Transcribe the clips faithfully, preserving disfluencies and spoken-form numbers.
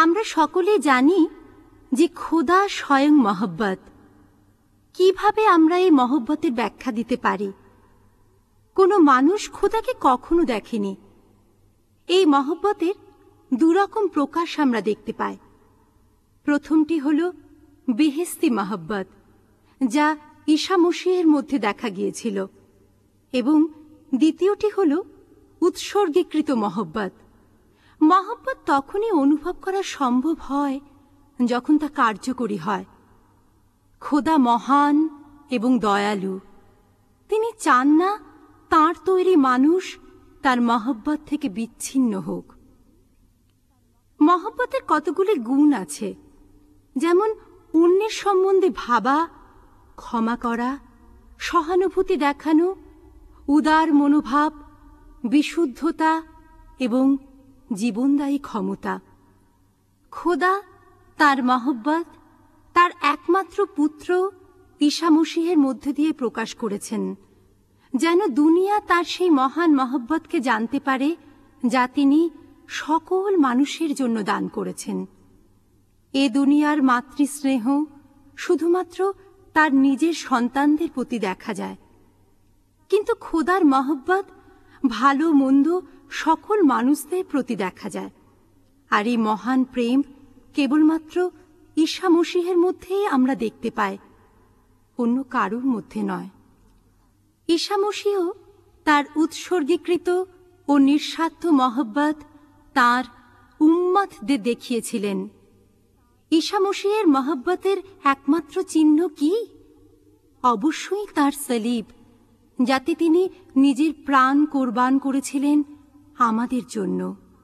আমরা সকলে জানি যে খোদা স্বয়ং মহব্বত। কিভাবে আমরা এই মহব্বতের ব্যাখ্যা দিতে পারি? কোনো মানুষ খোদাকে কখনো দেখেনি। এই মহব্বতের দুরকম প্রকাশ আমরা দেখতে পাই। প্রথমটি হল বেহেশতি মহব্বত, যা ঈসা মসীহের মধ্যে দেখা গিয়েছিল, এবং দ্বিতীয়টি হল উৎসর্গীকৃত মহব্বত। মহব্বত তখনই অনুভব করা সম্ভব হয় যখন তা কার্যকরী হয়। খোদা মহান এবং দয়ালু। তিনি চান না তাঁর তৈরি মানুষ তার মহব্বত থেকে বিচ্ছিন্ন হোক। মহব্বতের কতগুলি গুণ আছে, যেমন অন্যের সম্বন্ধে ভাবা, ক্ষমা করা, সহানুভূতি দেখানো, উদার মনোভাব, বিশুদ্ধতা এবং জীবনদায়ী ক্ষমতা। খোদা তার মহব্বত তার একমাত্র পুত্র ঈসা মসীহের মধ্যে দিয়ে প্রকাশ করেছেন, যেন দুনিয়া তার সেই মহান মহব্বতকে জানতে পারে যা তিনি সকল মানুষের জন্য দান করেছেন। এ দুনিয়ার মাতৃস্নেহ শুধুমাত্র তার নিজের সন্তানদের প্রতি দেখা যায়, কিন্তু খোদার মহব্বত ভালো মন্দ সকল মানুষদের প্রতি দেখা যায়। আর এই মহান প্রেম কেবলমাত্র ঈসা মসীহের মধ্যেই আমরা দেখতে পাই, অন্য কারোর মধ্যে নয়। ঈসা মসীহ তার উৎসর্গীকৃত ও নিঃস্বার্থ মহব্বত তাঁর উম্মতদের দেখিয়েছিলেন। ঈসা মসীহের মহব্বতের একমাত্র চিহ্ন কি? অবশ্যই তাঁর সলিব, যাতে তিনি নিজের প্রাণ কোরবান করেছিলেন আমাদের জন্য।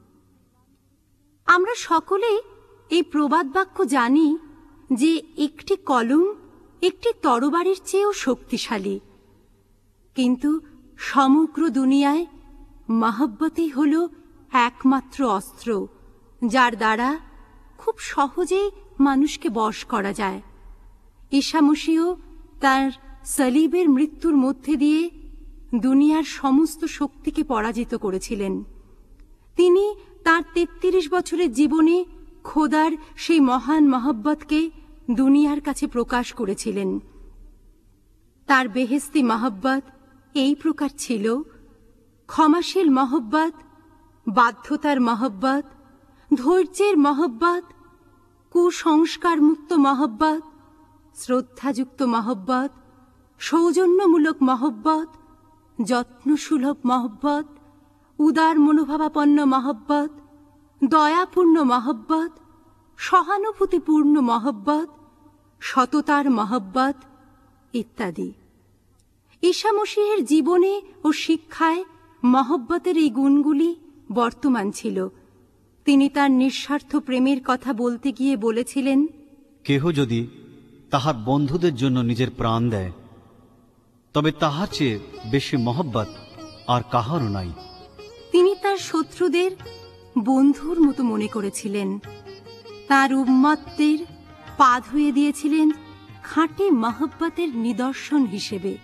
আমরা সকলে এই প্রবাদ বাক্য জানি যে একটি কলম একটি তরবারির চেয়েও শক্তিশালী, কিন্তু সমগ্র দুনিয়ায় মহব্বতই হল একমাত্র অস্ত্র, যার দ্বারা খুব সহজেই মানুষকে বশ করা যায়। ঈসা মসীহ তার সলিবের মৃত্যুর মধ্যে দিয়ে দুনিয়ার সমস্ত শক্তিকে পরাজিত করেছিলেন। তিনি তার তেত্রিশ বছরের জীবনে খোদার সেই মহান মহব্বতকে দুনিয়ার কাছে প্রকাশ করেছিলেন। তার বেহেশতি মহব্বত এই প্রকার ছিল: ক্ষমাশীল মহব্বত, বাধ্যতার মহব্বত, ধৈর্যের মহব্বত, কুসংস্কার মুক্ত মহব্বত, শ্রদ্ধাযুক্ত মহব্বত, সৌজন্যমূলক মহব্বত, যত্নসুলভ মহব্বত, উদার মনোভাবাপন্ন মহব্বত, দয়াপূর্ণ মহব্বত, সহানুভূতিপূর্ণ মহব্বত, সততার মহব্বত ইত্যাদি। ঈসা মসীহের জীবনে ও শিক্ষায় মহব্বতের এই গুণগুলি বর্তমান ছিল। তিনি তার নিঃস্বার্থ প্রেমের কথা বলতে গিয়ে বলেছিলেন, কেহ যদি তাহার বন্ধুদের জন্য নিজের প্রাণ দেয়, তবে তাহার চেয়ে বেশি মহব্বত আর কাহারও নাই। তিনি তার শত্রুদের বন্ধুর মতো মনে করেছিলেন। তার উম্মতদের পা ধুয়ে দিয়েছিলেন খাঁটি মহব্বতের নিদর্শন হিসেবে।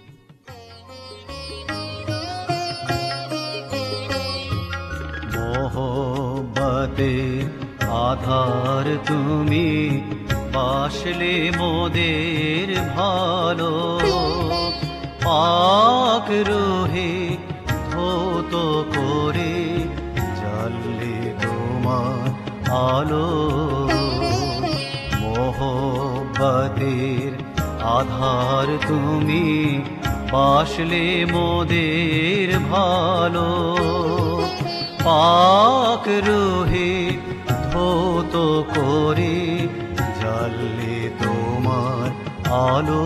মহব্বতে আধার তুমি, বাসলে মোদের ভালো। পাক রোহে ধৌত করে জ্বাললে তোমার আলো। মহব্বতের আধার তুমি, বাসলে মোদের ভালো। পাক রোহে ধৌত করে জ্বাললে তোমার আলো।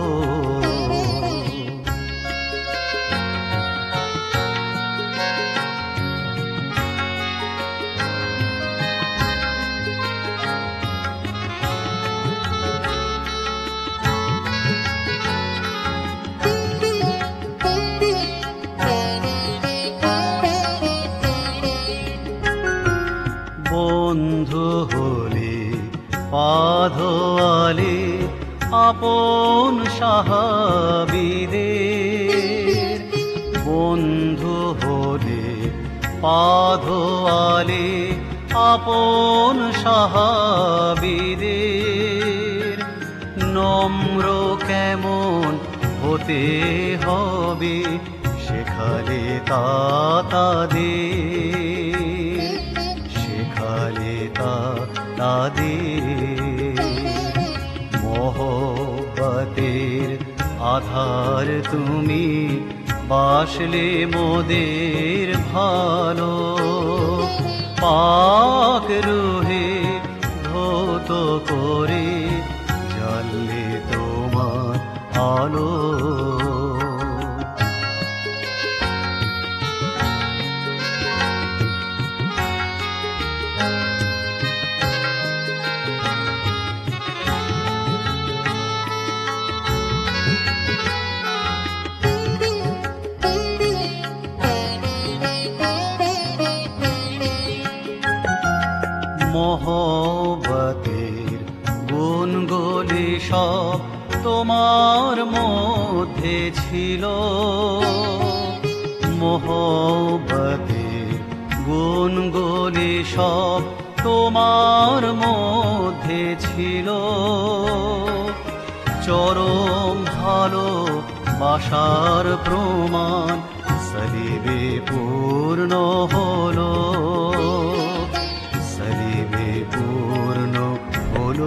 বন্ধু হলে পাধোয়ালে আপন সাহাবীদের। বন্ধু হলে পাধোয়ালে আপন সাহাবীদের নম্র কেমন হতে হবে শেখালে তা তাদের, শেখালে তা তাদের। মহব্বতের আধার তুমি বাসলে মোদের ভালো, পাক রুহে ধৌত করে জ্বাললে তোমার আলো। মহব্বতের গুণগুলি সব তোমার মধ্যে ছিল, মহব্বতের গুণগুলি সব তোমার মধ্যে ছিল। চরম ভালো বাসার প্রমাণ সলিবে পূর্ণ হলো, সলিবে পূর্ণ হলো।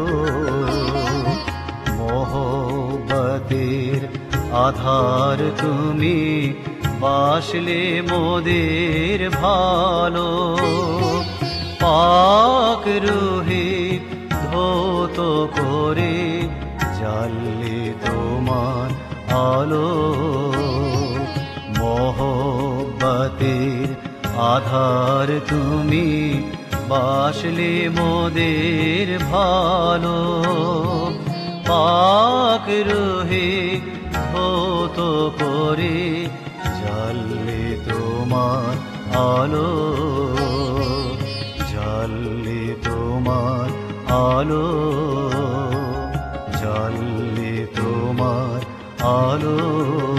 মহব্বতের আধার তুমি বাসলে মোদের ভালো, পাক রুহে ধৌত করে জ্বাললে তোমার আলো। মহব্বতের আধার তুমি বাসলে মোদের ভালো, পাক রুহে ধৌত করে জ্বাললে তোমার আলো, জ্বাললে তোমার আলো, জ্বাললে তোমার আলো।